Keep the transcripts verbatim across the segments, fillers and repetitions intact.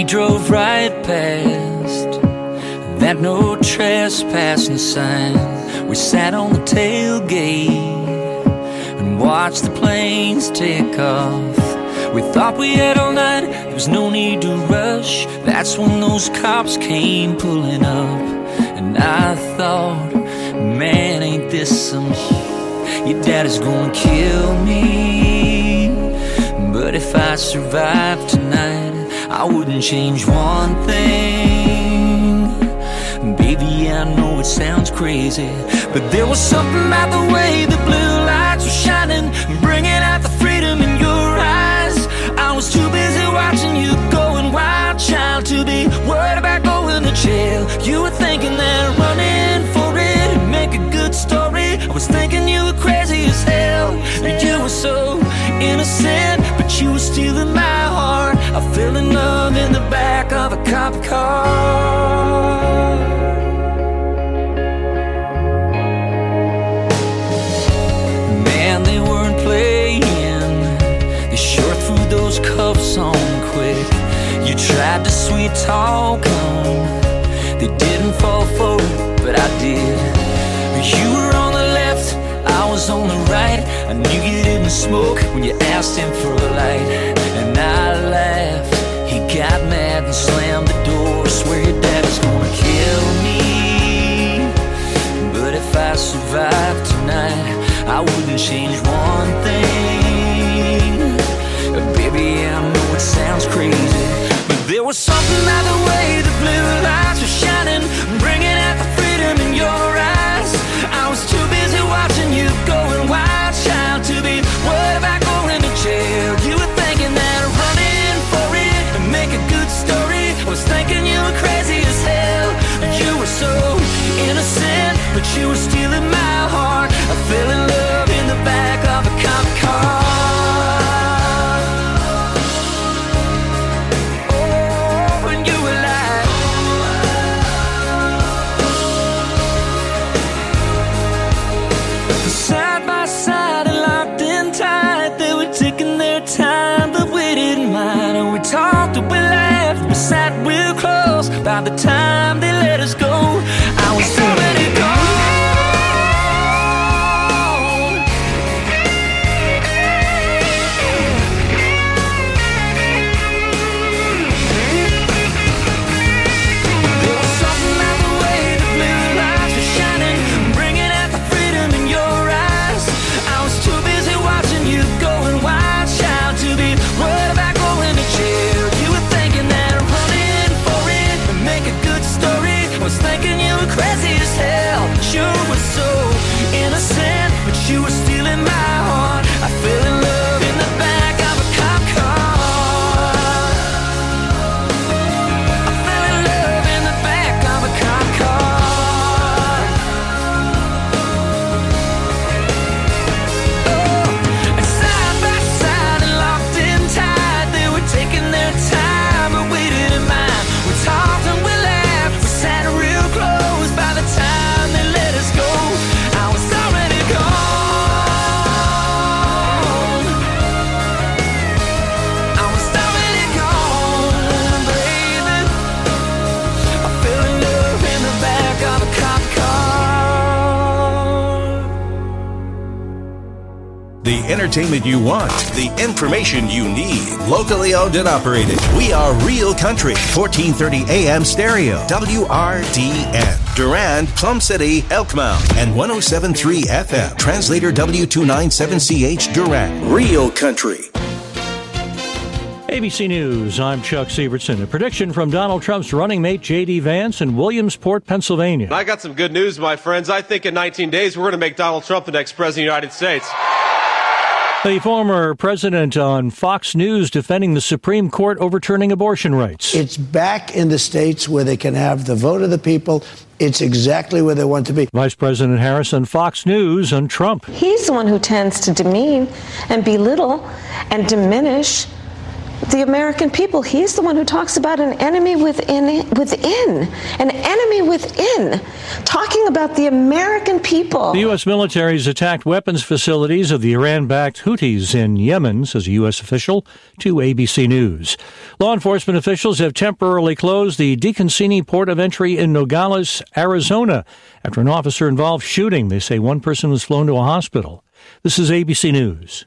We drove right past that no trespassing sign. We sat on the tailgate and watched the planes take off. We thought we had all night, there was no need to rush. That's when those cops came pulling up. And I thought, man, ain't this some shit? Your daddy's gonna kill me. But if I survive tonight, I wouldn't change one thing. Baby, I know it sounds crazy, but there was something about the way the blue lights were shining, bringing out the freedom in your eyes. I was too busy watching you going wild, child, to be worried about going to jail. You were thinking that running for it would make a good story. I was thinking you were crazy as hell. You were so innocent, but you were stealing my heart. I fell in love in the back of a cop car. Man, they weren't playing. They sure threw those cuffs on quick. You tried to sweet talk them. They didn't fall for it, but I did. You were on the left, I was on the right. I knew you didn't smoke when you asked him for a light. And I laughed. He got mad and slammed the door. Swear your daddy's gonna kill me. But if I survive tonight, I wouldn't change one thing. Baby, I know it sounds crazy, but there was something about the way the blue lights were shining, bringing out the freedom in your eyes. I was too busy watching you going wild, child, to be worried about going to jail. You were thinking that running for it would make a good story. I was thinking you were crazy as hell. You were so innocent, but you were stealing my heart. I fell in love in the back of a cop car. By the time they let us go, I was already gone. There was something about the way the blue lights were shining, bringing out the freedom in your eyes. I was too busy watching you going wild, child, to be worried about going to jail. You were thinking that make a good story. I was thinking you were crazy as hell. You were so innocent, but you were stealing my heart. I fell in love in the back of a cop car. I fell in love in the back of a cop car. Oh, and side by side and locked in tight, they were taking their time and waited in mine. We talked and we laughed, we sat real close. By the time they let us go, I was already gone. I was already gone, baby. I fell in love in the back of a cop car. The entertainment you want, the information you need. Locally owned and operated. We are Real Country, fourteen thirty A M stereo, W R D N. Durand, Plum City, Elkmount, and one oh seven point three F M. Translator W two ninety-seven C H, Durand. Real Country. A B C News, I'm Chuck Sievertson. A prediction from Donald Trump's running mate J D. Vance in Williamsport, Pennsylvania. I got some good news, my friends. I think in nineteen days we're going to make Donald Trump the next president of the United States. The former president on Fox News defending the Supreme Court overturning abortion rights. It's back in the states where they can have the vote of the people. It's exactly where they want to be. Vice President Harris on Fox News on Trump. He's the one who tends to demean and belittle and diminish the American people. He's the one who talks about an enemy within, within, an enemy within, talking about the American people. The U S military has attacked weapons facilities of the Iran-backed Houthis in Yemen, says a U S official to A B C News. Law enforcement officials have temporarily closed the DeConcini port of entry in Nogales, Arizona, after an officer-involved shooting. They say one person was flown to a hospital. This is A B C News.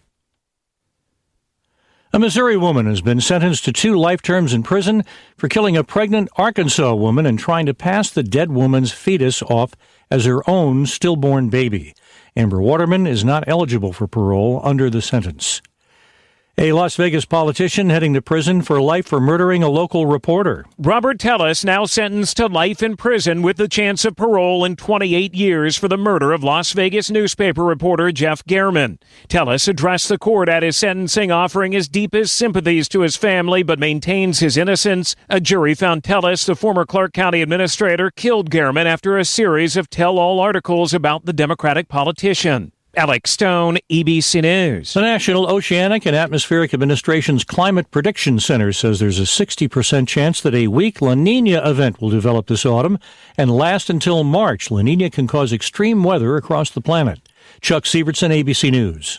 A Missouri woman has been sentenced to two life terms in prison for killing a pregnant Arkansas woman and trying to pass the dead woman's fetus off as her own stillborn baby. Amber Waterman is not eligible for parole under the sentence. A Las Vegas politician heading to prison for life for murdering a local reporter. Robert Tellis now sentenced to life in prison with the chance of parole in twenty-eight years for the murder of Las Vegas newspaper reporter Jeff Gehrman. Tellis addressed the court at his sentencing, offering his deepest sympathies to his family, but maintains his innocence. A jury found Tellis, the former Clark County administrator, killed Gehrman after a series of tell-all articles about the Democratic politician. Alex Stone, E B C News. The National Oceanic and Atmospheric Administration's Climate Prediction Center says there's a sixty percent chance that a weak La Niña event will develop this autumn and last until March. La Niña can cause extreme weather across the planet. Chuck Sievertson, A B C News.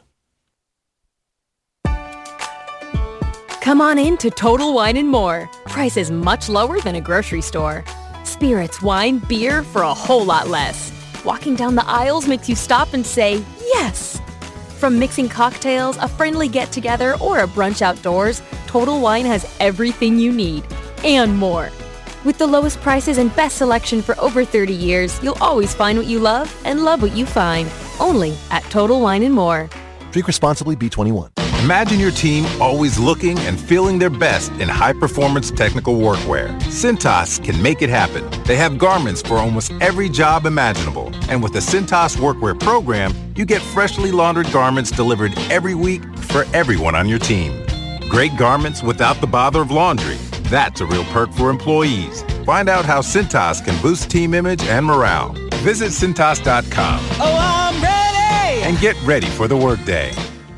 Come on in to Total Wine and More. Prices much lower than a grocery store. Spirits, wine, beer for a whole lot less. Walking down the aisles makes you stop and say, yes! From mixing cocktails, a friendly get-together, or a brunch outdoors, Total Wine has everything you need, and more. With the lowest prices and best selection for over thirty years, you'll always find what you love and love what you find. Only at Total Wine and More. Drink responsibly, B twenty-one. Imagine your team always looking and feeling their best in high-performance technical workwear. Cintas can make it happen. They have garments for almost every job imaginable. And with the Cintas Workwear program, you get freshly laundered garments delivered every week for everyone on your team. Great garments without the bother of laundry. That's a real perk for employees. Find out how Cintas can boost team image and morale. Visit Cintas dot com. Oh, I'm ready! And get ready for the workday.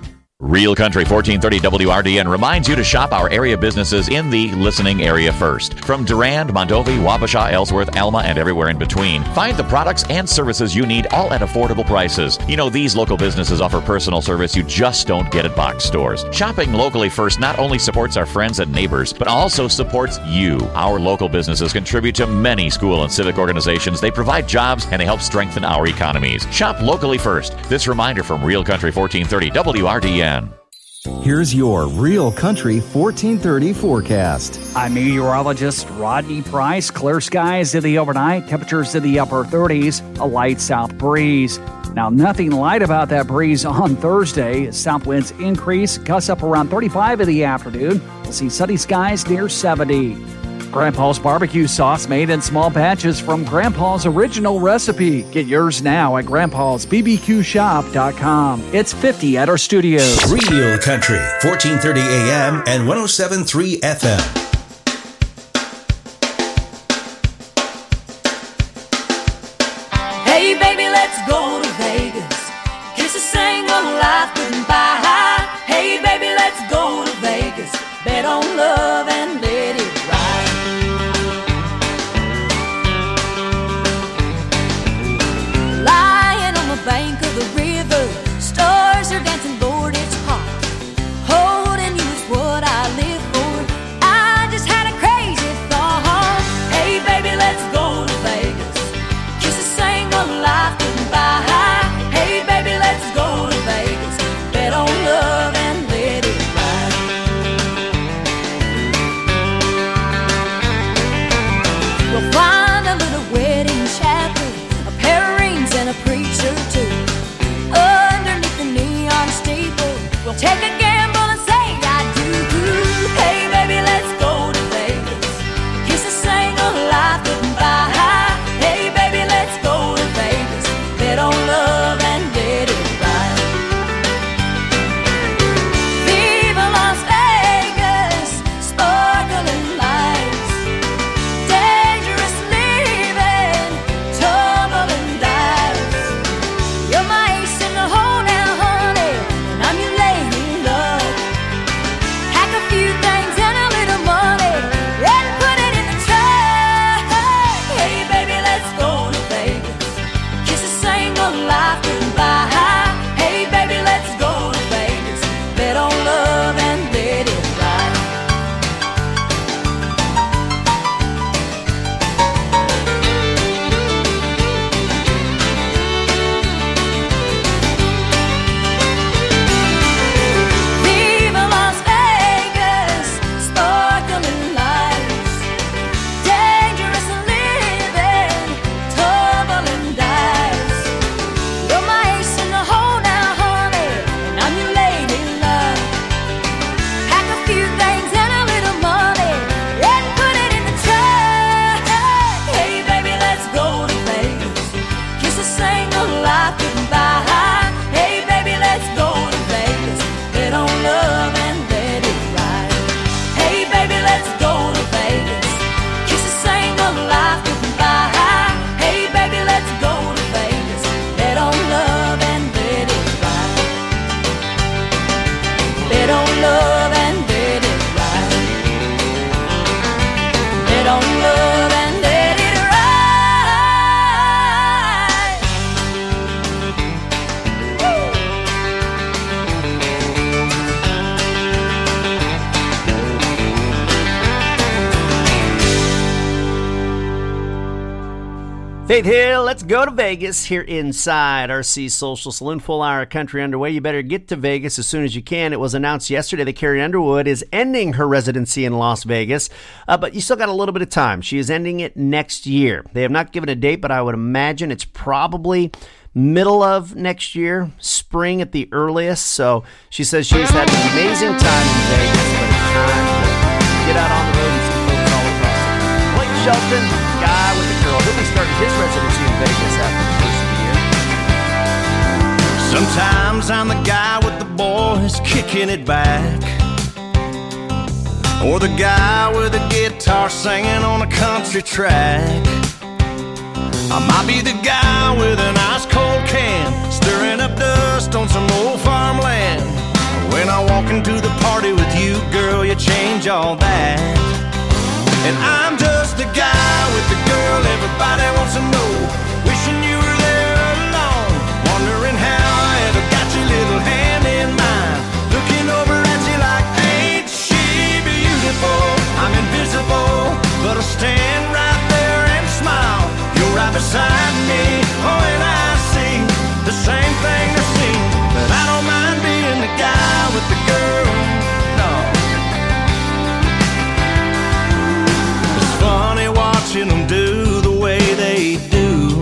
Real Country fourteen thirty W R D N reminds you to shop our area businesses in the listening area first. From Durand, Mondovi, Wabasha, Ellsworth, Alma, and everywhere in between, find the products and services you need, all at affordable prices. You know, these local businesses offer personal service you just don't get at box stores. Shopping locally first not only supports our friends and neighbors, but also supports you. Our local businesses contribute to many school and civic organizations. They provide jobs and they help strengthen our economies. Shop locally first. This reminder from Real Country fourteen thirty W R D N. Here's your Real Country fourteen thirty forecast. I'm meteorologist Rodney Price. Clear skies in the overnight, temperatures in the upper thirties, a light south breeze. Now, nothing light about that breeze on Thursday. South winds increase, gusts up around thirty-five in the afternoon. We'll see sunny skies near seventy. Grandpa's barbecue sauce made in small batches from Grandpa's original recipe. Get yours now at grandpas b b q shop dot com. It's fifty at our studios. Real Country, fourteen thirty A M and one oh seven point three F M. Hey baby, let's go to Vegas. Kiss a single life goodbye. Hey baby, let's go to Vegas. Bet on love and let it ride. Lying on the bank of the river, stars are dancing, Lord, it's hot. Holding you is what I live for. I just had a crazy thought. Hey baby, let's go to Vegas. Kiss a single life goodbye. Hey baby, let's go to Vegas. Bet on love and let it ride. We'll find a little wedding chapel, a pair of rings and a preacher too. Underneath the neon steeple, we'll take a gamble and say I do. Hey baby, let's go to Vegas. Kiss a single life goodbye. Hey baby, let's go to Vegas. Bet on love and let it ride. Viva Las Vegas, sparkling lights. Dangerous living, tumbling dice. You're my ace in the hole now, honey, and I'm your lady in love. Faith Hill, let's go to Vegas here inside R C Social Saloon. Full hour of country underway. You better get to Vegas as soon as you can. It was announced yesterday that Carrie Underwood is ending her residency in Las Vegas, uh, but you still got a little bit of time. She is ending it next year. They have not given a date, but I would imagine it's probably middle of next year, spring at the earliest. So she says she's had an amazing time in Vegas, but it's time to get out on the road and see folks all across the country. Blake Shelton, guy with the girl, he'll be starting his residency in Vegas after the first of the year. Sometimes I'm the guy with the boys kicking it back, or the guy with a guitar singing on a country track. I might be the guy with an ice cold can, stirring up dust on some old farmland. When I walk into the party with you, girl, you change all that. And I'm just the guy with the girl everybody wants to know, wishing you were there alone, wondering how I ever got your little hand in mine, looking over at you like, ain't she beautiful? I'm invisible, but I'll stand right there and smile. You're right beside me, oh, and I see the same thing they see, but I don't mind being the guy with the girl, no. It's funny watching them do the way they do.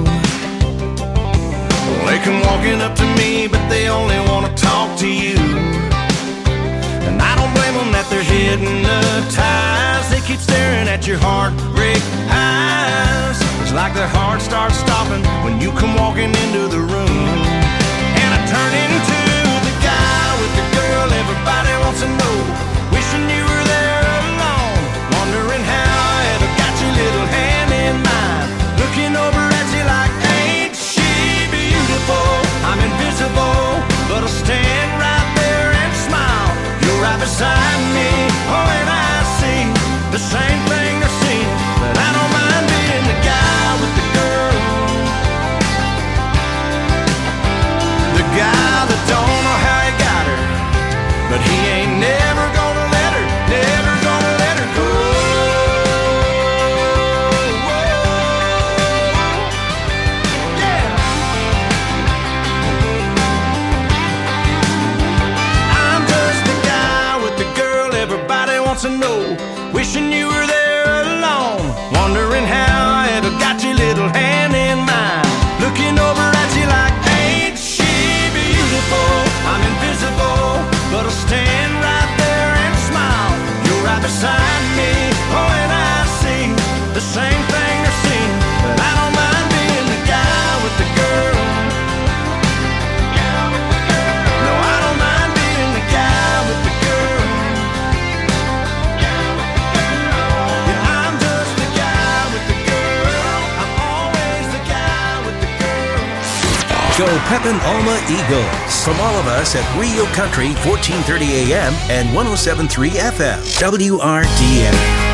They come walking up to me, but they only want to talk to you. And I don't blame them that they're hypnotized. They keep staring at your heartbreak eyes. It's like their heart starts stopping when you come walking into the room. And I turn into the guy with the girl everybody wants to know, wishing you were there alone, wondering how I ever got your little hand in mine, looking over at you like, ain't she beautiful? I'm invisible, but I'll stand right there and smile. You're right beside me, oh, and I see the same thing they're seeing, but I don't mind being the guy with the girl, the guy that don't know how he got her, but he ain't never gonna let her, never gonna let her go. Yeah. I'm just the guy with the girl everybody wants to know, wishing you were there alone, wondering how I ever got your little hand in mine, looking over at you like, ain't she beautiful? I'm invisible, but I'll stand right there and smile. You're right beside me, oh, and I see the same thing they're seeing, but I don't mind being the guy with the girl. No, I don't mind being the guy with the girl. Yeah, I'm just the guy with the girl. I'm always the guy with the girl. Go Pepin Alma Eagles. From all of us at Real Country, fourteen thirty A M and one oh seven point three F M, W R D N.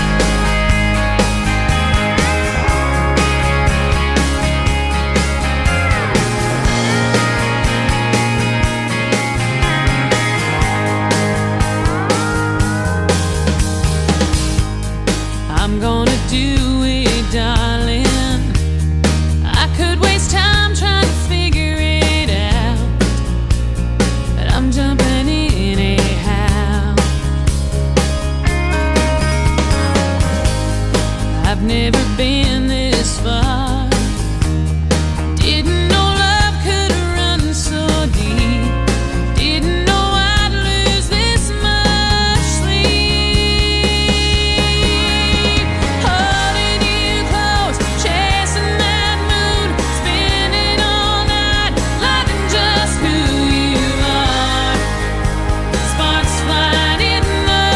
I'm gonna do it, darling. I could waste time trying to figure it out, but I'm jumping in anyhow. I've never been this far. Didn't know love could run so deep. Didn't know I'd lose this much sleep. Holding you close, chasing that moon, spending all night, loving just who you are. Sparks flying in the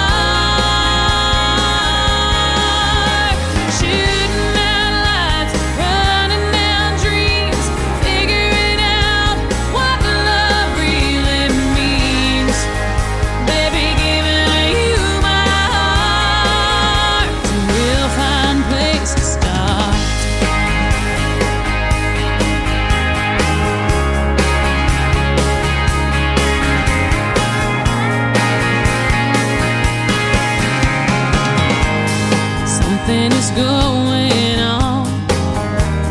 dark, shooting out lights, running down dreams, figuring out what love really means. Baby, giving you my heart, a real fine place to start. Something is going on.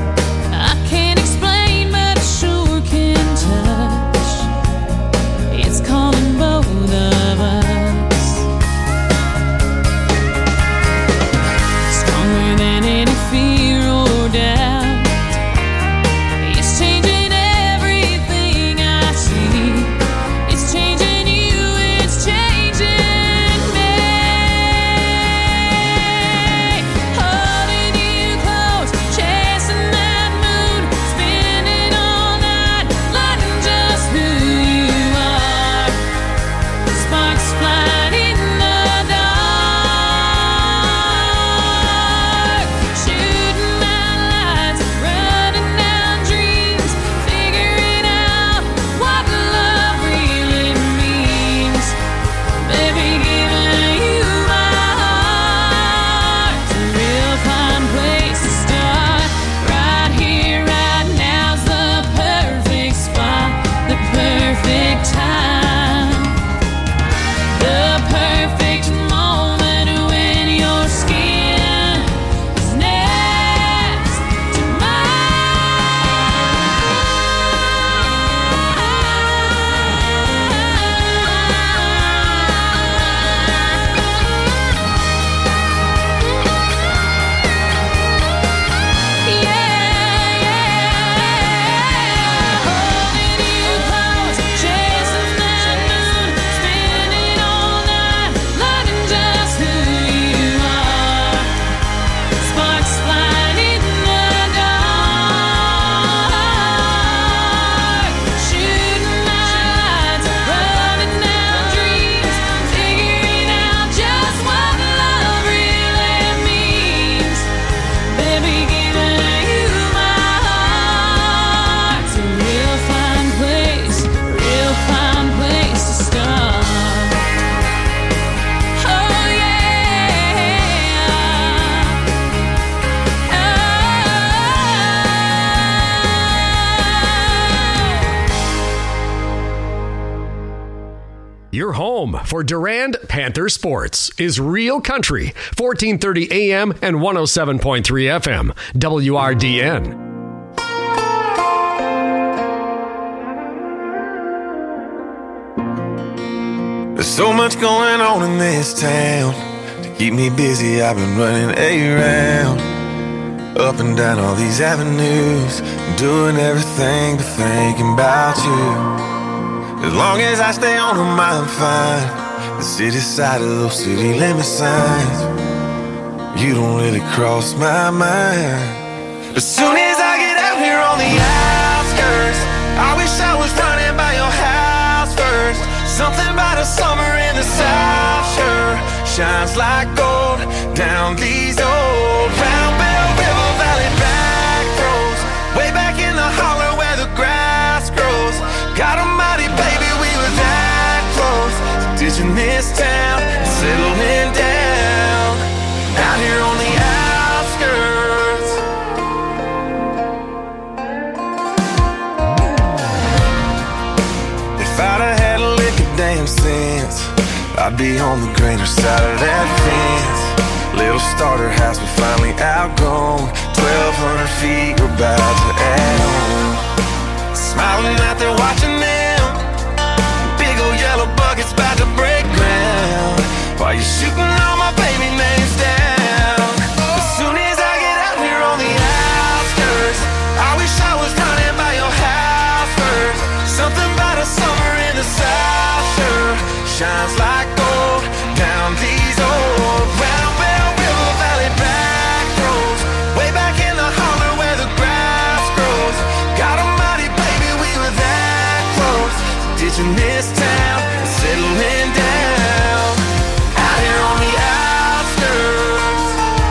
Your home for Durand Panther Sports is Real Country, fourteen thirty A M and one oh seven point three F M, W R D N. There's so much going on in this town. To keep me busy, I've been running around, up and down all these avenues, doing everything but thinking about you. As long as I stay on them, I'm fine. The city side of those city limit signs, you don't really cross my mind. As soon as I get out here on the outskirts, I wish I was running by your house first. Something about a summer in the South sure shines like gold down these old Round Bell River Valley back roads, way back in the holler where the grass grows. God almighty, baby, we were that close to ditching this town and settling down out here on the outskirts. If I'd have had a lick of damn sense, I'd be on the greener side of that fence. Little starter house we finally outgrown, twelve hundred feet we're about to add on. Smiling out there watching them, big old yellow buckets about to break ground, while you're shooting all my baby names down. As soon as I get out here on the outskirts, I wish I was running by your house first. Something about a summer in the South sure shines like gold down these old Round Bell River Valley back roads, way back in the holler where the grass grows. God almighty, ditching this town and settling down out here on the outskirts.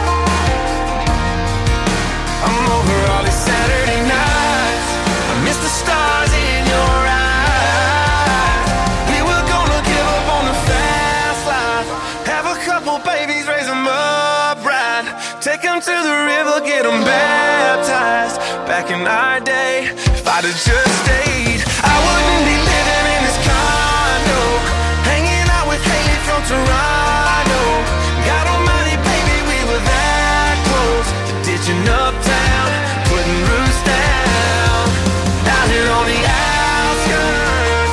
I'm over all these Saturday nights, I miss the stars in your eyes. We were gonna give up on the fast life, have a couple babies, raise them up right, take them to the river, get them baptized. Back in our day, if I'd have just stayed, I wouldn't be living in this condo, hanging out with Haley from Toronto. God almighty, baby, we were that close to ditching uptown, putting roots down out here on the outskirts.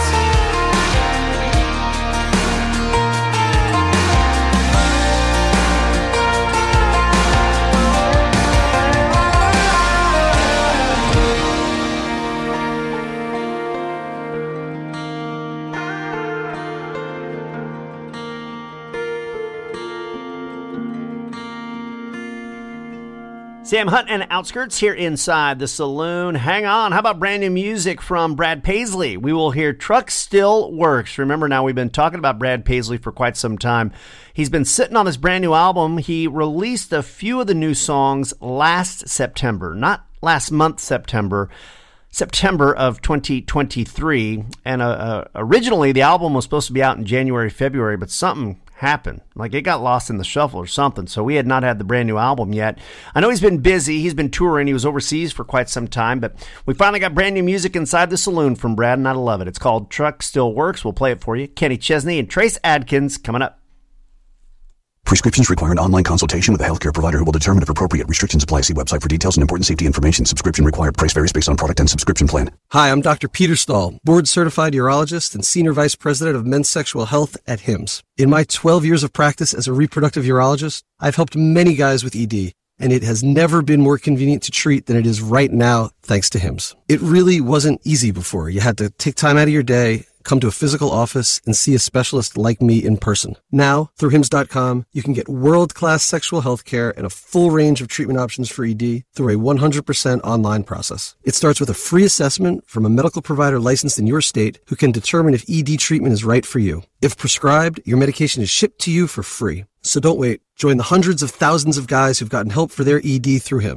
Sam Hunt and Outskirts here inside the saloon. Hang on. How about brand new music from Brad Paisley? We will hear Truck Still Works. Remember now, we've been talking about Brad Paisley for quite some time. He's been sitting on his brand new album. He released a few of the new songs last September, not last month, September, September of twenty twenty-three. And uh, uh, originally the album was supposed to be out in January, February, but something happened. Like it got lost in the shuffle or something. So we had not had the brand new album yet. I know he's been busy. He's been touring. He was overseas for quite some time, but we finally got brand new music inside the saloon from Brad, and I love it. It's called Truck Still Works. We'll play it for you. Kenny Chesney and Trace Adkins coming up. Prescriptions require an online consultation with a healthcare provider who will determine if appropriate. Restrictions apply. See website for details and important safety information. Subscription required. Price varies based on product and subscription plan. Hi, I'm Doctor Peter Stahl, board-certified urologist and senior vice president of men's sexual health at Hims. In my twelve years of practice as a reproductive urologist, I've helped many guys with E D, and it has never been more convenient to treat than it is right now, thanks to Hims. It really wasn't easy before. You had to take time out of your day, come to a physical office, and see a specialist like me in person. Now, through Hims dot com, you can get world-class sexual health care and a full range of treatment options for E D through a one hundred percent online process. It starts with a free assessment from a medical provider licensed in your state who can determine if E D treatment is right for you. If prescribed, your medication is shipped to you for free. So don't wait. Join the hundreds of thousands of guys who've gotten help for their E D through Hims.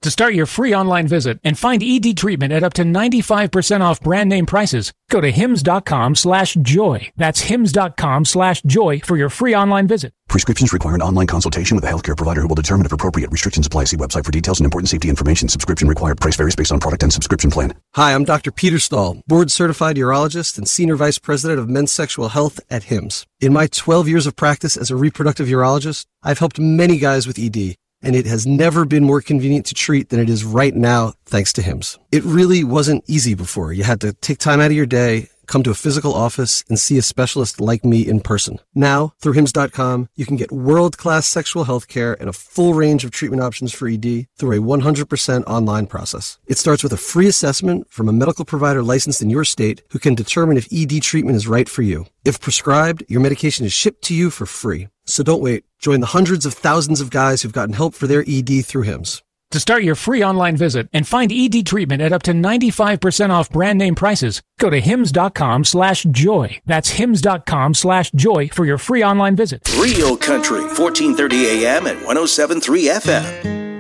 To start your free online visit and find E D treatment at up to ninety-five percent off brand name prices, go to hims.com slash joy. That's hims.com slash joy for your free online visit. Prescriptions require an online consultation with a healthcare provider who will determine if appropriate. Restrictions apply. See website for details and important safety information. Subscription required. Price varies based on product and subscription plan. Hi, I'm Doctor Peter Stahl, board-certified urologist and senior vice president of men's sexual health at Hims. In my twelve years of practice as a reproductive urologist, I've helped many guys with E D, and it has never been more convenient to treat than it is right now, thanks to Hims. It really wasn't easy before. You had to take time out of your day, come to a physical office, and see a specialist like me in person. Now, through hims dot com, you can get world-class sexual health care and a full range of treatment options for E D through a one hundred percent online process. It starts with a free assessment from a medical provider licensed in your state who can determine if E D treatment is right for you. If prescribed, your medication is shipped to you for free. So don't wait. Join the hundreds of thousands of guys who've gotten help for their E D through Hims. To start your free online visit and find E D treatment at up to ninety-five percent off brand name prices, go to hims.com slash joy. That's hims.com slash joy for your free online visit. Real Country, fourteen thirty A M and one oh seven point three F M.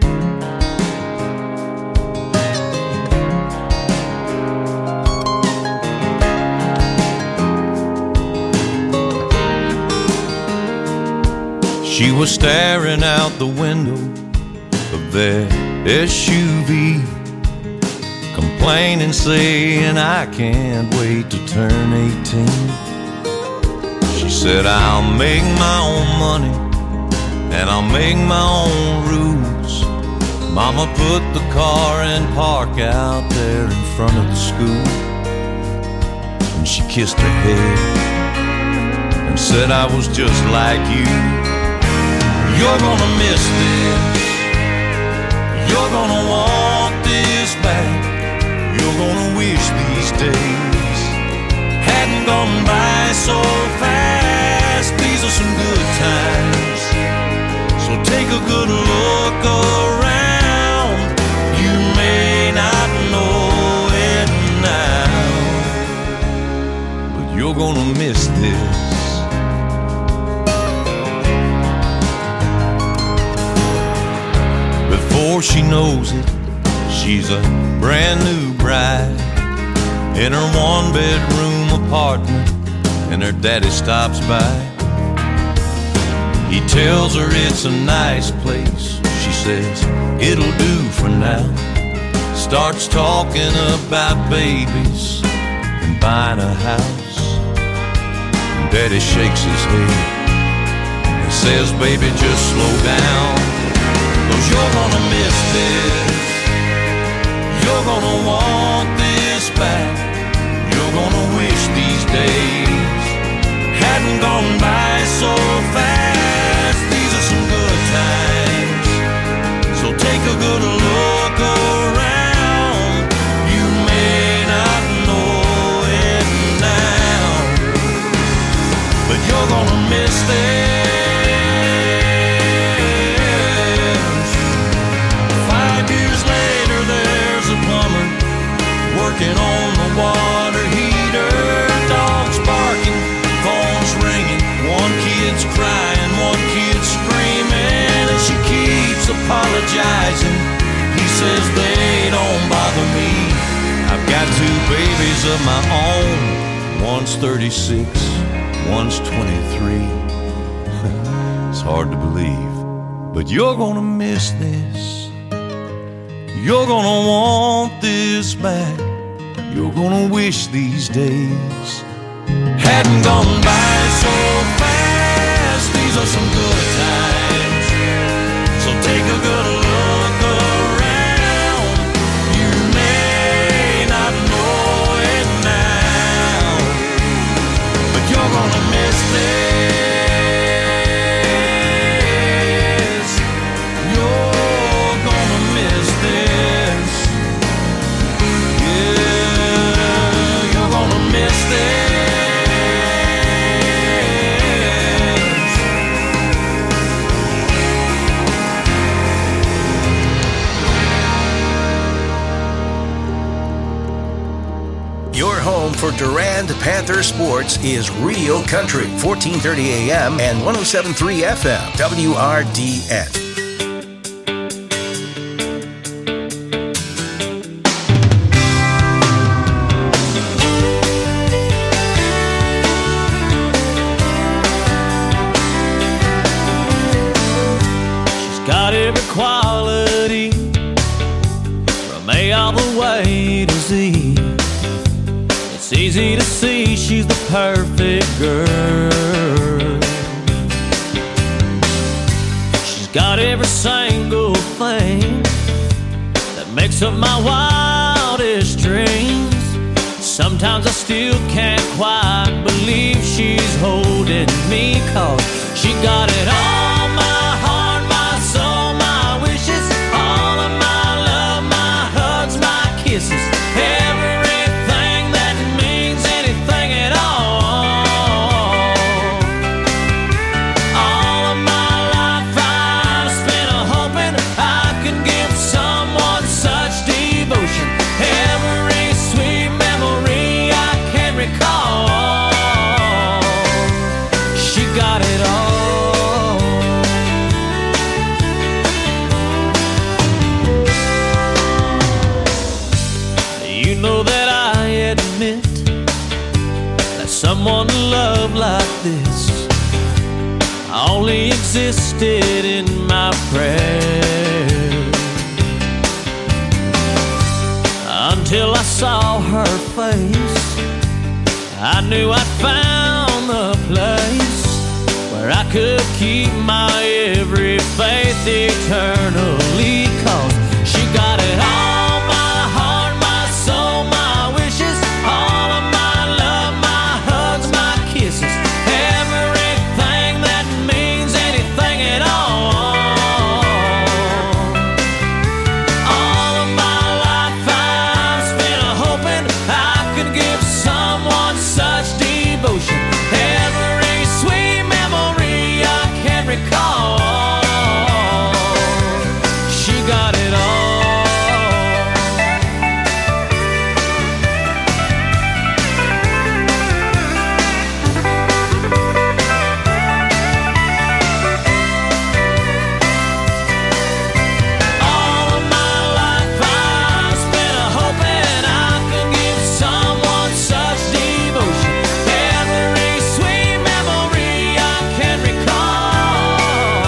She was staring out the window of their S U V, complaining, saying, I can't wait to turn eighteen. She said, I'll make my own money and I'll make my own rules. Mama put the car in park out there in front of the school, and she kissed her head and said, I was just like you. You're gonna miss this. You're gonna want this back. You're gonna wish these days hadn't gone by so fast. These are some good times, so take a good look around. You may not know it now, but you're gonna miss this. Before she knows it, she's a brand new bride in her one bedroom apartment, and her daddy stops by. He tells her it's a nice place. She says it'll do for now. Starts talking about babies and buying a house, and daddy shakes his head and says, baby, just slow down, 'cause you're gonna miss this. You're gonna want this back. You're gonna wish these days hadn't gone by so fast. These are some good times, so take a good look around. You may not know it now, but you're gonna miss this. Working on the water heater, dogs barking, phones ringing, one kid's crying, one kid's screaming, and she keeps apologizing. He says they don't bother me. I've got two babies of my own. One's thirty-six, one's twenty-three. It's hard to believe, but you're gonna miss this. You're gonna want this back. You're gonna wish these days hadn't gone by so fast. These are some good times, so take a good look around. You may not know it now, but you're gonna miss this. You're gonna miss this. Miss this. Your home for Durand Panther sports is Real Country, fourteen thirty A M and one oh seven point three F M, W R D N. It's easy to see she's the perfect girl. She's got every single thing that makes up my wildest dreams. Sometimes I still can't quite believe she's holding me, 'cause she got it all, my heart, my soul, my wishes, all of my love, my hugs, my kisses, everything that means anything at all. All of my life I've spent hoping I could give someone such devotion. Every sweet memory I can recall, she got it all. You know that I admit that someone loved like this only existed in my prayers, until I saw her face. I knew I'd found the place where I could keep my every faith eternally, 'cause she got it all, my heart, my soul, my wishes, all of my love, my hugs, my kisses, everything that means anything at all. All of my life I've spent hoping I could give someone such devotion. Every sweet memory I can recall, she got it all. All of my life I've spent hoping I could give someone such devotion. Every sweet memory I can recall.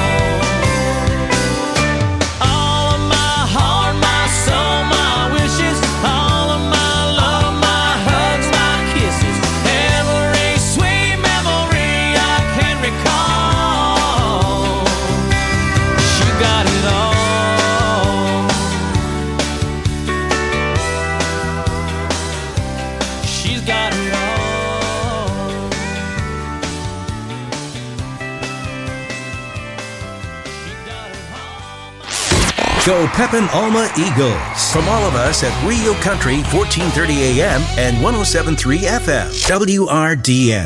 All of my heart, my soul, my wishes, all of my love, my hugs, my kisses, every sweet memory I can recall. She got it all. She's got it all. Go Pepin Alma Eagles. From all of us at Rio Country, fourteen thirty A M and one oh seven point three F M, W R D N.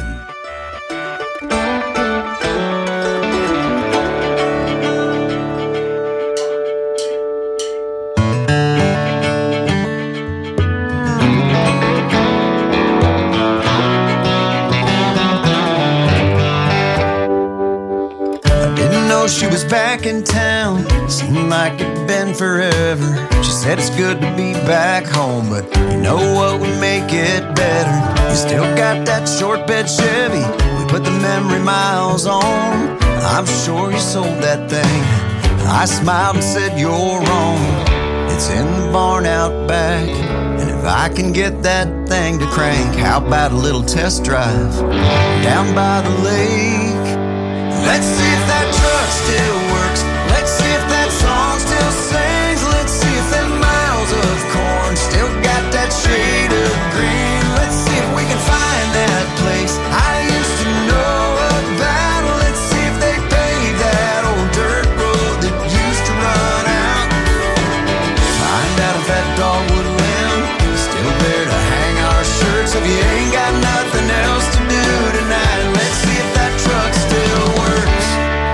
I didn't know she was back in town. Seemed like it'd been forever. She said it's good to be back home, but you know what would make it better? You still got that short bed Chevy we put the memory miles on. I'm sure you sold that thing. I smiled and said you're wrong. It's in the barn out back, and if I can get that thing to crank, how about a little test drive down by the lake? Let's see if that truck still works. Let's see if that song still sings. Let's see if them miles of corn still got that shade of green. Let's see if we can find that place I used to know about. Let's see if they paved that old dirt road that used to run out. Find out if that dogwood limb is still there to hang our shirts. If you ain't got nothing else to do tonight, let's see if that truck still works.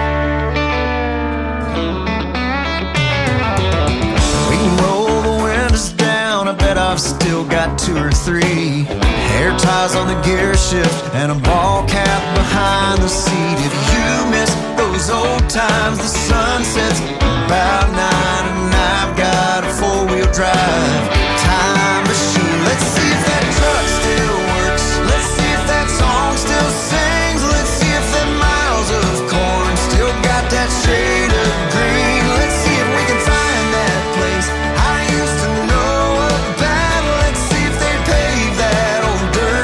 We can roll the windows down. I bet I've still got two or three hair ties on the gear shift and a ball cap behind the seat. If you miss those old times, the sun sets about nine, and I've got a four-wheel drive time machine. Let's see if that truck still works. Let's see if that song still sings. Let's see if the miles of corn still got that shade of green. Let's see if we can find that place I used to know about. Let's see if they paved that old dirt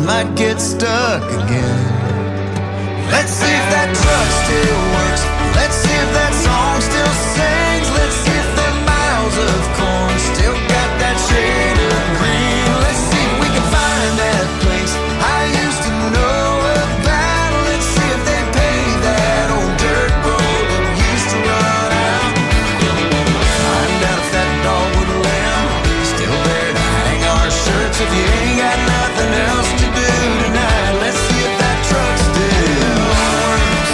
might get stuck again. Let's see if that truck still works. Let's see if that song still sings. Let's see if the miles of corn still got that shade of green. Let's see if we can find that place I used to know about. Let's see if they pave that old dirt road that used to run out. Find out if that dogwood lamb is still there to hang our shirts. If you ain't got nothing else to do tonight, let's see if that truck still works.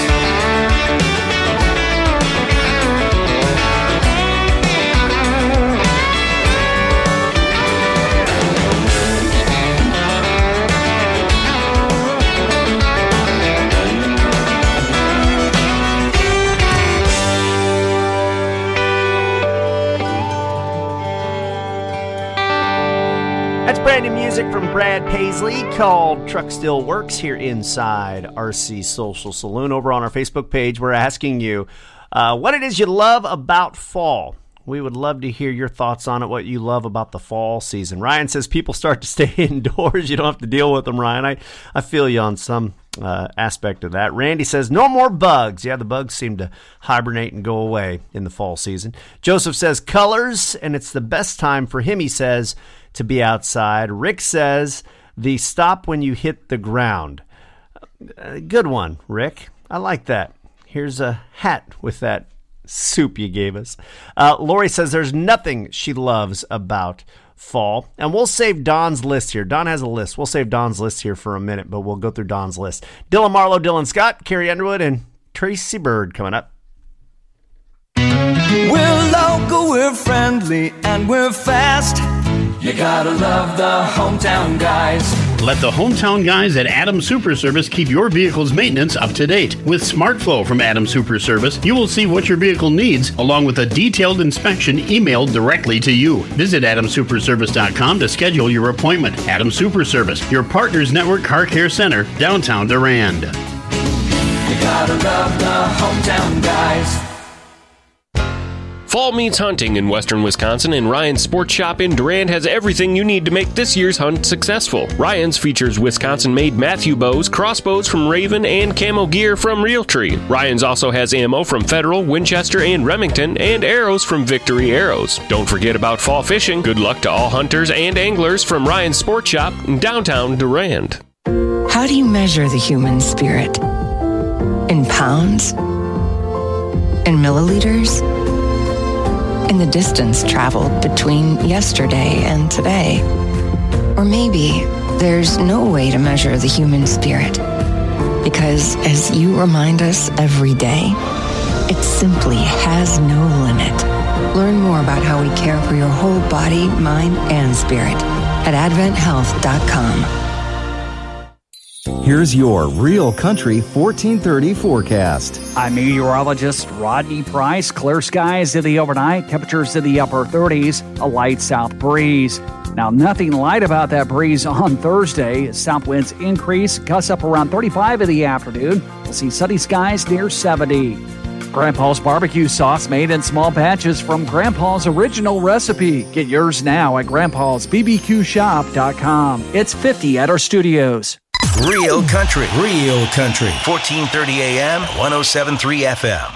That's brand new music from Brad Paisley called Truck Still Works here inside R C Social Saloon. Over on our Facebook page, we're asking you uh, what it is you love about fall. We would love to hear your thoughts on it, what you love about the fall season. Ryan says people start to stay indoors. You don't have to deal with them, Ryan. I, I feel you on some uh, aspect of that. Randy says no more bugs. Yeah, the bugs seem to hibernate and go away in the fall season. Joseph says colors, and it's the best time for him, he says, to be outside. Rick says the stop when you hit the ground. Uh, good one, Rick. I like that. Here's a hat with that soup you gave us. Uh, Lori says there's nothing she loves about fall. And we'll save Don's list here. Don has a list. We'll save Don's list here for a minute, but we'll go through Don's list. Dylan Marlowe, Dylan Scott, Carrie Underwood, and Tracy Bird coming up. We're local, we're friendly, and we're fast. You gotta love the hometown guys. Let the hometown guys at Adams Super Service keep your vehicle's maintenance up to date. With SmartFlow from Adams Super Service, you will see what your vehicle needs, along with a detailed inspection emailed directly to you. Visit adams super service dot com to schedule your appointment. Adams Super Service, your Partners Network Car Care Center, downtown Durand. You gotta love the hometown guys. Fall meets hunting in western Wisconsin, and Ryan's Sports Shop in Durand has everything you need to make this year's hunt successful. Ryan's features Wisconsin-made Matthew bows, crossbows from Raven, and camo gear from Realtree. Ryan's also has ammo from Federal, Winchester, and Remington, and arrows from Victory Arrows. Don't forget about fall fishing. Good luck to all hunters and anglers from Ryan's Sports Shop in downtown Durand. How do you measure the human spirit? In pounds? In milliliters? In the distance traveled between yesterday and today? Or maybe there's no way to measure the human spirit, because as you remind us every day, it simply has no limit. Learn more about how we care for your whole body, mind, and spirit at advent health dot com. Here's your Real Country fourteen thirty forecast. I'm meteorologist Rodney Price. Clear skies in the overnight, temperatures in the upper thirties, a light south breeze. Now, nothing light about that breeze on Thursday. South winds increase, gusts up around thirty-five in the afternoon. We'll see sunny skies near seventy. Grandpa's barbecue sauce made in small batches from Grandpa's original recipe. Get yours now at grandpas b b q shop dot com. It's fifty at our studios. Real Country, Real Country, fourteen thirty A M, one oh seven point three F M.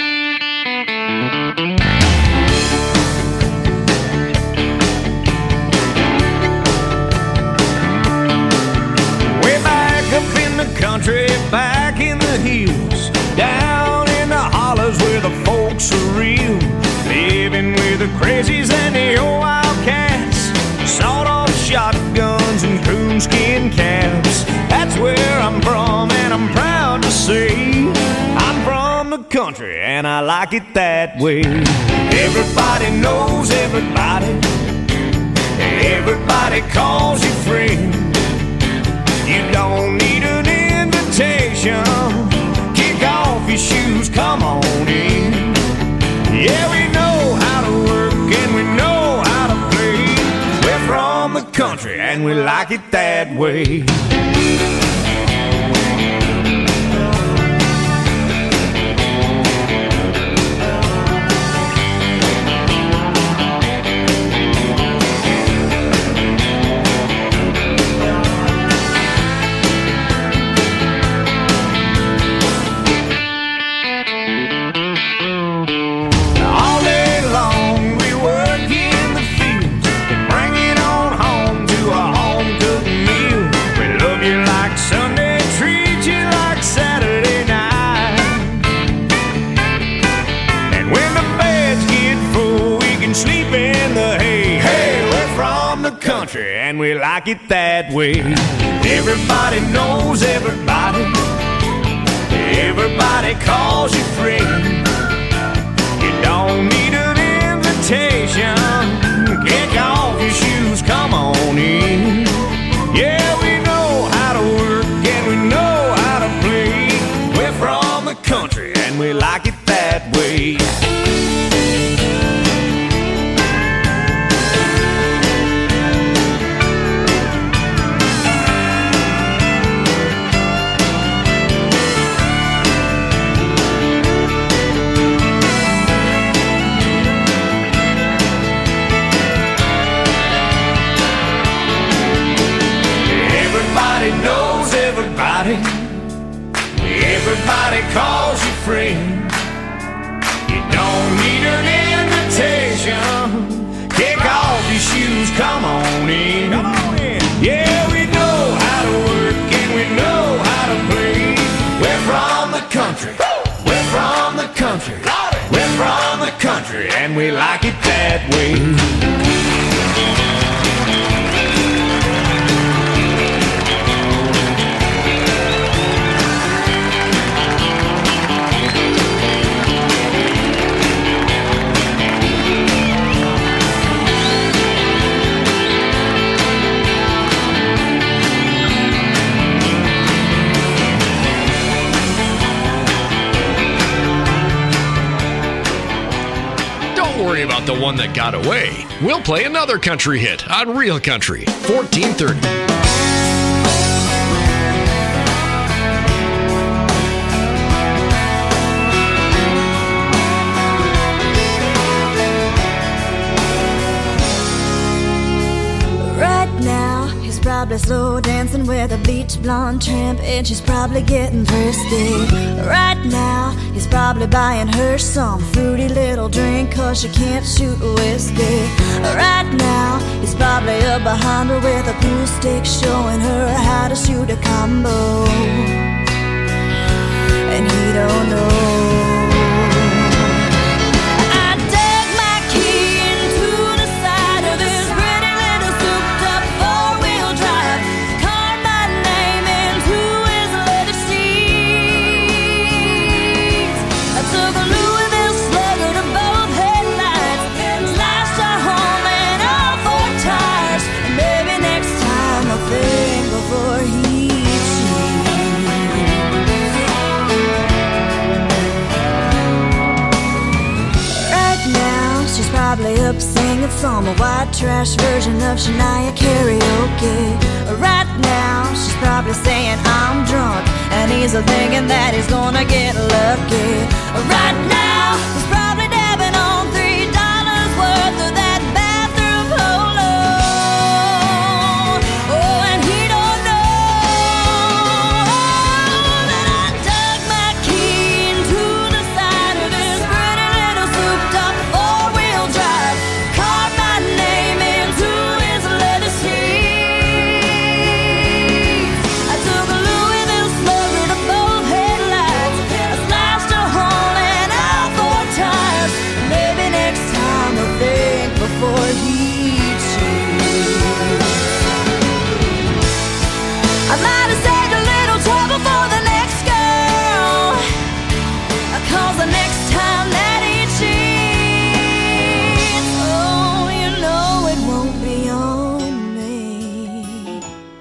Way back up in the country, back in the hills, down in the hollers where the folks are real, living with the crazies and the old wildcats, sawed-off shotguns and coonskin caps. That's where I'm from, and I'm proud to say I'm from the country, and I like it that way. Everybody knows everybody, everybody calls you friend. You don't need an invitation, kick off your shoes, come on in. Yeah, we know how to work, and we know how to play. We're from the country, and we like it that way. Sunday treat you like Saturday night. And when the beds get full, we can sleep in the hay. Hey, we're from the country and we like it that way. Everybody knows everybody. Everybody calls you friend. You don't need an invitation. Kick off your shoes, come on in. Yeah, we know how to work and we know how to play. We're from the country and we like it that way. Knows everybody. Everybody calls you friend. You don't need an invitation. Kick off your shoes, come on in. Come on in. Yeah, we know how to work and we know how to play. We're from the country. We're from the country. We're from the country and we like it that way. Worry about the one that got away. We'll play another country hit on Real Country fourteen thirty. Right now, he's probably slow dancing with a beach blonde tramp, and she's probably getting thirsty. Right now, he's probably buying her some fruity little drink, cause she can't shoot whiskey. Right now, he's probably up behind her with a pool stick, showing her how to shoot a combo. And he don't know. Up singing some white trash version of Shania karaoke. Right now, she's probably saying I'm drunk, and he's thinking that he's gonna get lucky. Right now, he's probably dabbing on three dollars worth of that bathroom polo. Oh, and he don't know that I dug my key into the side of his pretty little souped-up four-wheel drive. Before he cheats, I might have saved a little trouble for the next girl, cause the next time that he cheats, oh, you know it won't be on me.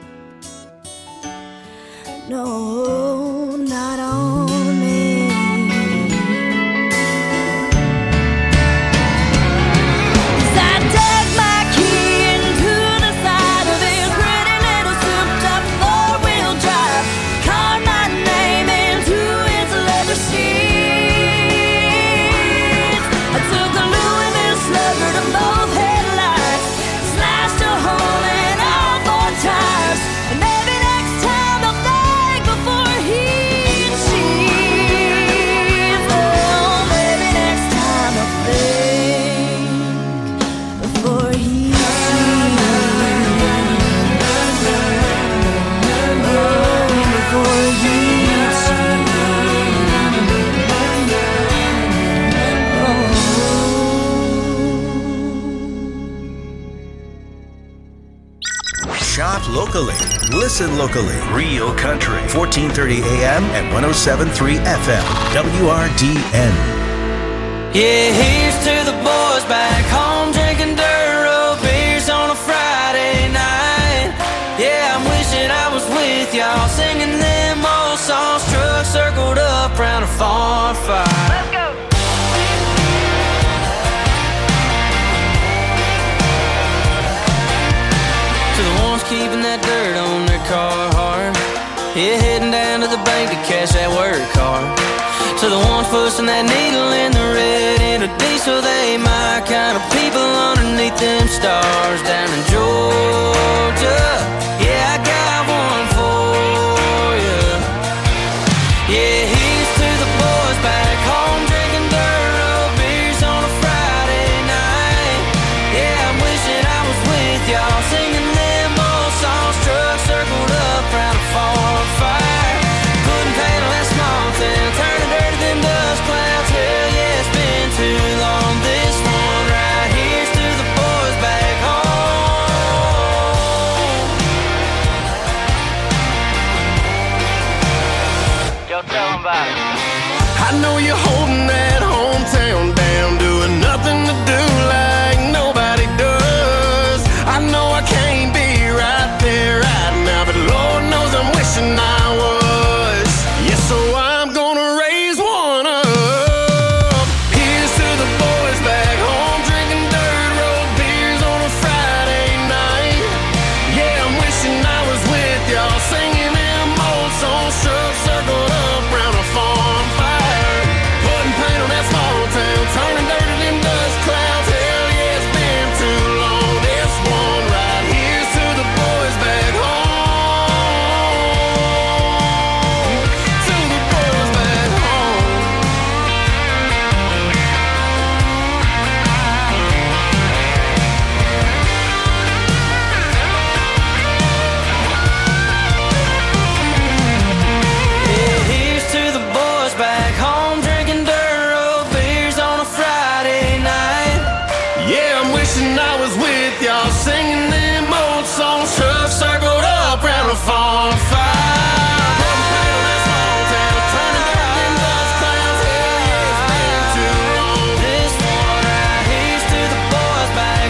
No, not on me. Maybe next time I'll think before Listen locally. Real Country. fourteen thirty A M and one oh seven point three F M. W R D N. Yeah, here's to the boys back home drinking dirt road beers on a Friday night. Yeah, I'm wishing I was with y'all singing them old songs. Trucks circled up round a farm fire. Let's go. To the ones keeping that dirt on their car hard. Yeah, heading down to the bank to cash that work card. To the ones pushing that needle in the red into diesel, they my kind of people underneath them stars down in Georgia. Yeah, I got one for you. Yeah, here's to the boys back home drinking dirt road beers on a Friday night. Yeah, I'm wishing I was with y'all singing them old songs. Trucks circled up round a farm fire. Putting paint on that small town, turning dirt to them dust clouds. Hell yeah, it's been too long. This one right here's to the boys back home. Yo, tell them about it. I know you're holding that hometown down, doing nothing to do like nobody does. I know I can't be right there right now, but Lord knows I'm wishing I was. Yes, so I'm gonna raise one up. Here's to the boys back home drinking dirt road beers on a Friday night. Yeah, I'm wishing I was with y'all singing them old songs. Trucks circled up round a farm fire. Putting paint on that small town, turning dirt to them dust clouds. Hell yeah, it's been too long. This one right here's to the boys back home. To the boys back home. Yeah, here's to the boys back home drinking dirt road beers on a Friday night. Yeah, I'm wishing I was with y'all singing them old songs. Trucks circled up round a farm fire. Putting paint on that small town, turning dirt to them dust clouds. Hell yeah, it's been too long. This one right here's to the boys back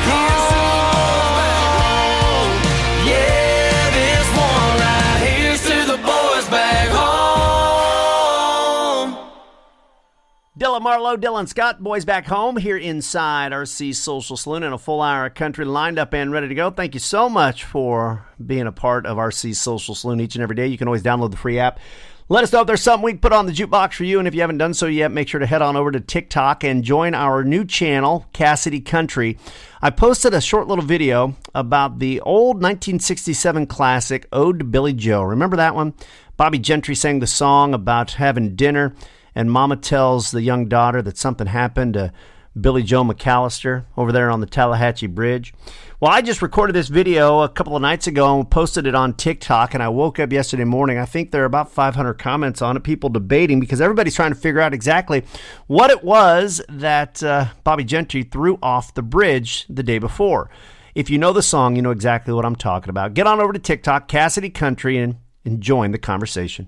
home. Yeah, this one right here's to the boys back home. Dylan Marlowe, Dylan Scott, boys back home here inside R C Social Saloon, and a full hour of country lined up and ready to go. Thank you so much for being a part of R C Social Saloon each and every day. You can always download the free app. Let us know if there's something we can put on the jukebox for you, and if you haven't done so yet, make sure to head on over to TikTok and join our new channel, Cassidy Country. I posted a short little video about the old nineteen sixty-seven classic, Ode to Billy Joe. Remember that one? Bobby Gentry sang the song about having dinner, and Mama tells the young daughter that something happened to Billy Joe McAllister over there on the Tallahatchie Bridge. Well, I just recorded this video a couple of nights ago and posted it on TikTok, and I woke up yesterday morning. I think there are about five hundred comments on it, people debating, because everybody's trying to figure out exactly what it was that uh, Bobby Gentry threw off the bridge the day before. If you know the song, you know exactly what I'm talking about. Get on over to TikTok, Cassidy Country, and, and join the conversation.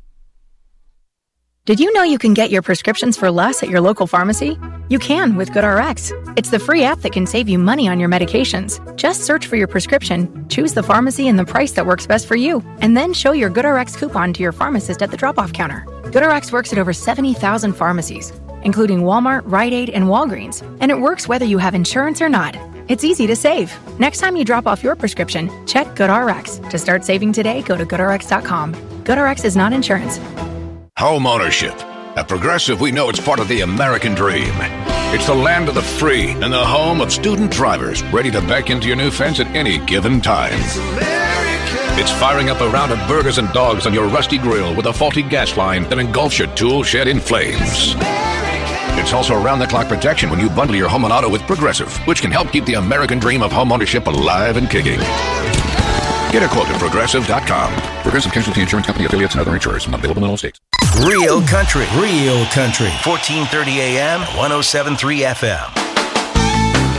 Did you know you can get your prescriptions for less at your local pharmacy? You can with GoodRx. It's the free app that can save you money on your medications. Just search for your prescription, choose the pharmacy and the price that works best for you, and then show your GoodRx coupon to your pharmacist at the drop-off counter. GoodRx works at over seventy thousand pharmacies, including Walmart, Rite Aid, and Walgreens, and it works whether you have insurance or not. It's easy to save. Next time you drop off your prescription, check GoodRx. To start saving today, go to good r x dot com. GoodRx is not insurance. Home ownership. At Progressive, we know it's part of the American dream. It's the land of the free and the home of student drivers ready to back into your new fence at any given time. It's firing up a round of burgers and dogs on your rusty grill with a faulty gas line that engulfs your tool shed in flames. It's also around-the-clock protection when you bundle your home and auto with Progressive, which can help keep the American dream of home ownership alive and kicking. Get a quote at Progressive dot com. Progressive Casualty Insurance Company, affiliates, and other insurers. Not available in all states. Real Country. Real Country. fourteen thirty A M, one oh seven point three F M.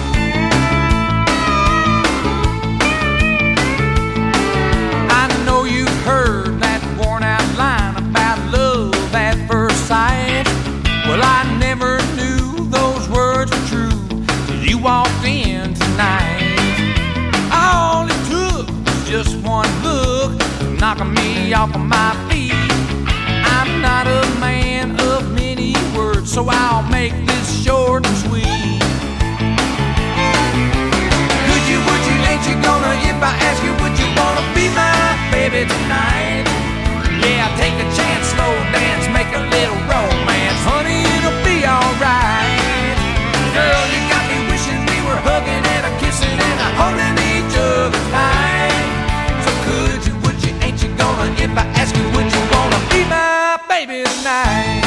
I know so I'll make this short and sweet. Could you, would you, ain't you gonna, if I ask you, would you wanna be my baby tonight? Yeah, take a chance, slow dance, make a little romance. Honey, it'll be alright. Girl, you got me wishing we were hugging and a kissing and a holding each other tight. So could you, would you, ain't you gonna, if I ask you, would you wanna be my baby tonight?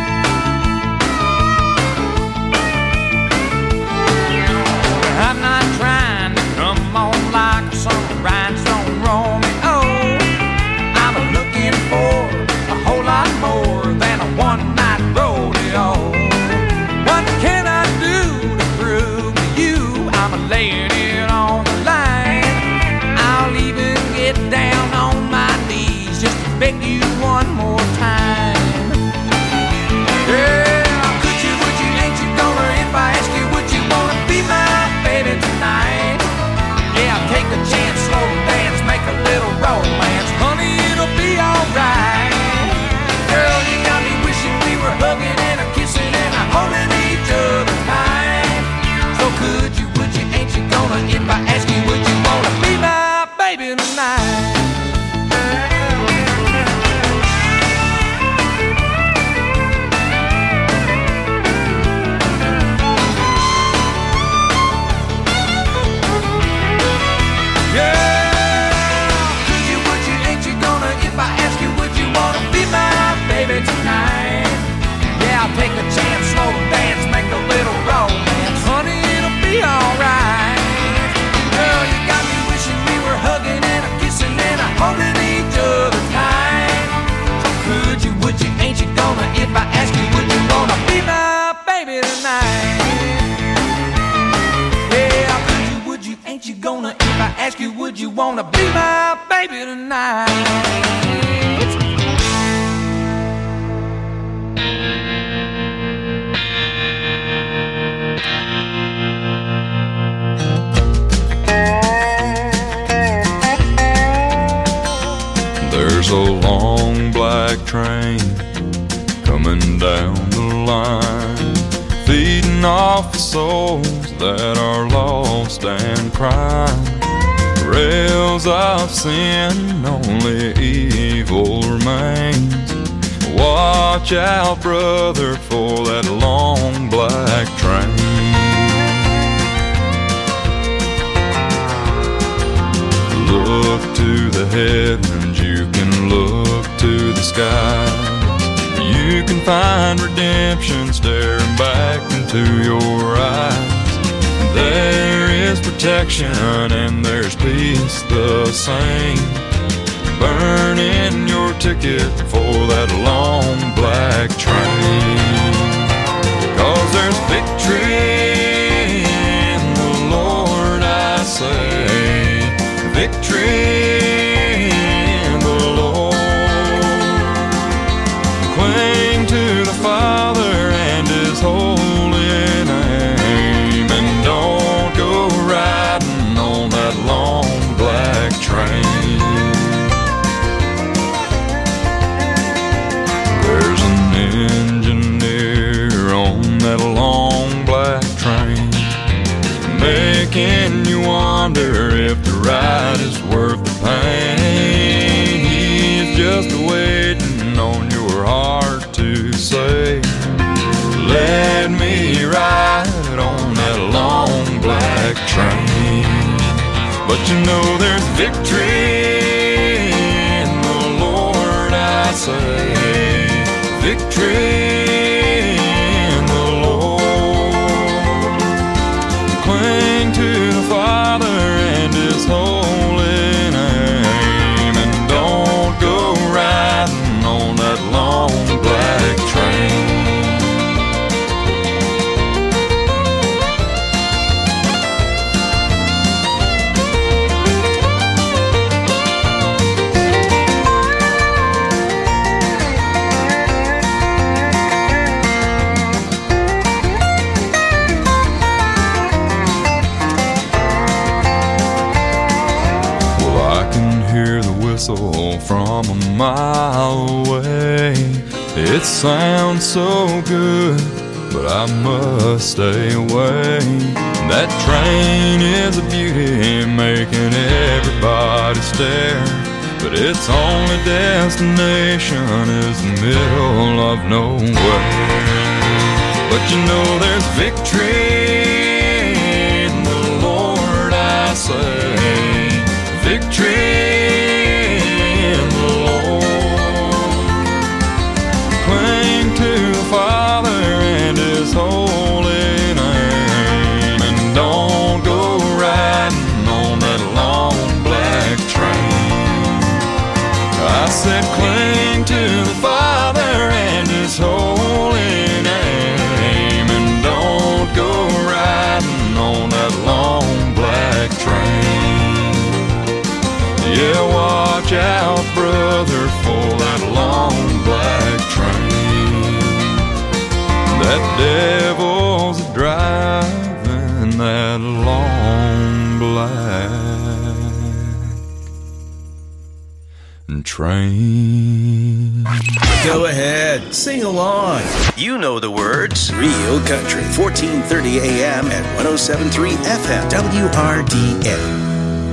I'm not trying to come on like some rhinestone Romeo. I'm looking for a whole lot more than a one-night rodeo. What can I do to prove to you I'm laying it on the line? I'll even get down on my knees just to beg you one more time. Yeah, could you, would you, ain't you gonna, if I ask you, would you wanna be my baby tonight? Yeah, take a chance, slow dance, make a little romance. Honey, it'll be alright. Girl, you got me wishing we were hugging and a kissing and a holding each other tight. So could you, would you, ain't you gonna, if I ask you, would you wanna be my baby tonight? Tonight, yeah, I'll take a chance, slow dance, make a little romance. Honey, it'll be alright. Girl, you got me wishing we were hugging and a kissing and a holding each other tight. So could you, would you, ain't you gonna, if I ask you, would you wanna be my baby tonight? Yeah, could you, would you, ain't you gonna, if I ask you, would you wanna be my baby tonight? There's a long black train coming down the line, feeding off the souls that are lost and crying. Rails of sin, only evil remains. Watch out, brother, for that long black train. Look to the heavens, you can look to the skies. You can find redemption staring back into your eyes. There is protection and there's peace the same. Burning your ticket for that long black train. 'Cause there's victory in the Lord, I say. Victory in the Lord. Cling to the Father and His holy name, and don't go riding on that long black train. There's an engineer on that long black train, making you wonder if the ride is worth the pain. He's just waiting on your heart to say, let me ride on that long black train. But you know there's victory in the Lord, I say. Victory in the Lord. Cling to the Father and His holy name, and don't go riding on that long black train. From a mile away, It sounds so good, but I must stay away. That train is a beauty, making everybody stare. But its only destination is the middle of nowhere. But you know there's victory in the Lord, I say. Victory in the Lord. Cling to the Father and His holy name, and don't go riding on that long black train. I said cling to the Father and His holy name, and don't go riding on that long black train. Yeah, watch out, brother, for that long black train. That devil's driving that long black train. Go ahead, sing along. You know the words. Real Country, fourteen thirty A M and one oh seven point three F M, W R D A.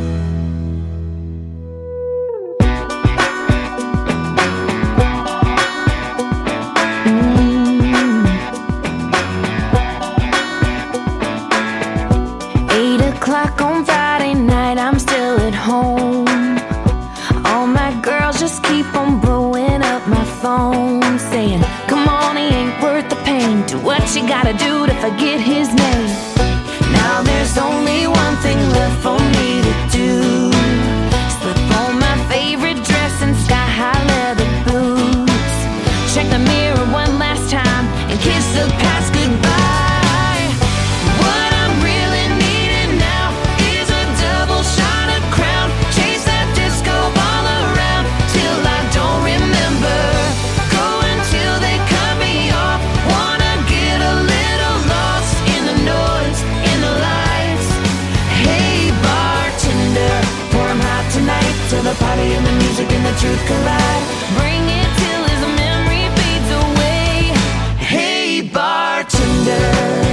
You gotta do to forget his name. Now there's only one thing left for me to do. Slip on my favorite dress and sky-high leather boots. Check the mirror one last time and kiss the past goodbye. What I'm really needing now is a double shot of Crown. Chase that disco ball around till I don't remember. Go until they cut me off. Wanna a little lost in the noise, in the lights. Hey bartender, pour 'em hot tonight till the party and the music and the truth collide. Bring it till his memory fades away. Hey bartender,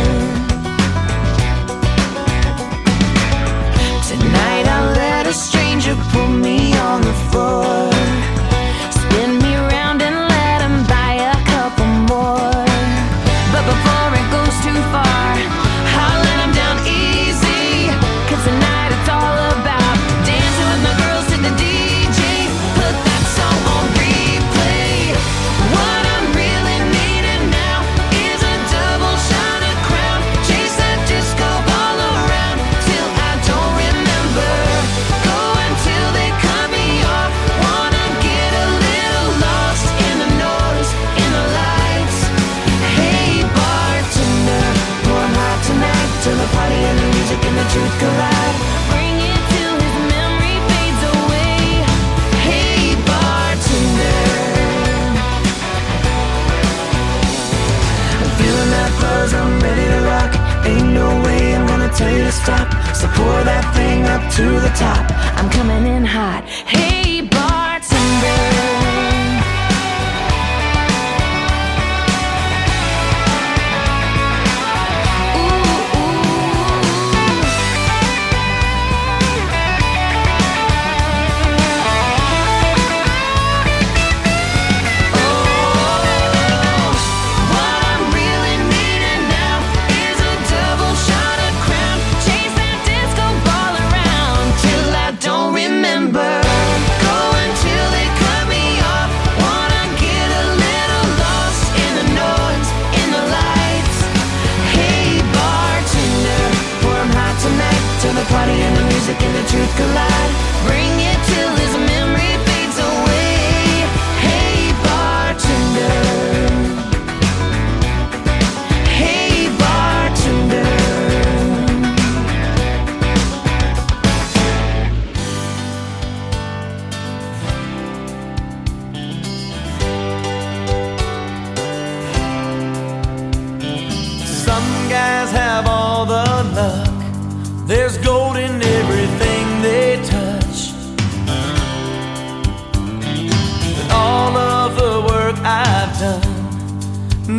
tonight I'll let a stranger put me on the floor. Spin me around and let him buy a couple more. But before it goes too far, I'll let him down easy. Cause tonight it's all about dancing with my girls to the D J. Put that song on replay. What I'm really needing now is a double shot of Crown. Chase that disco ball around till I don't remember. Go until they cut me off. Wanna get a little lost in the noise, in the lights. Hey bartender, pour 'em hot tonight till the party and the music and the truth collide. Bring it till his memory fades away. Hey bartender, I'm feeling that buzz, I'm ready to rock. Ain't no way I'm gonna tell you to stop. So pour that thing up to the top. I'm coming in hot. Hey bartender. Remember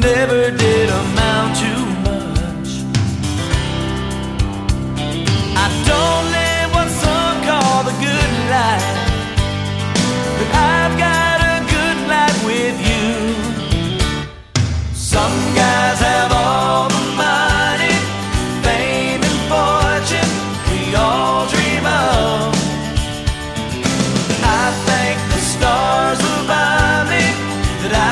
never did amount to much. I don't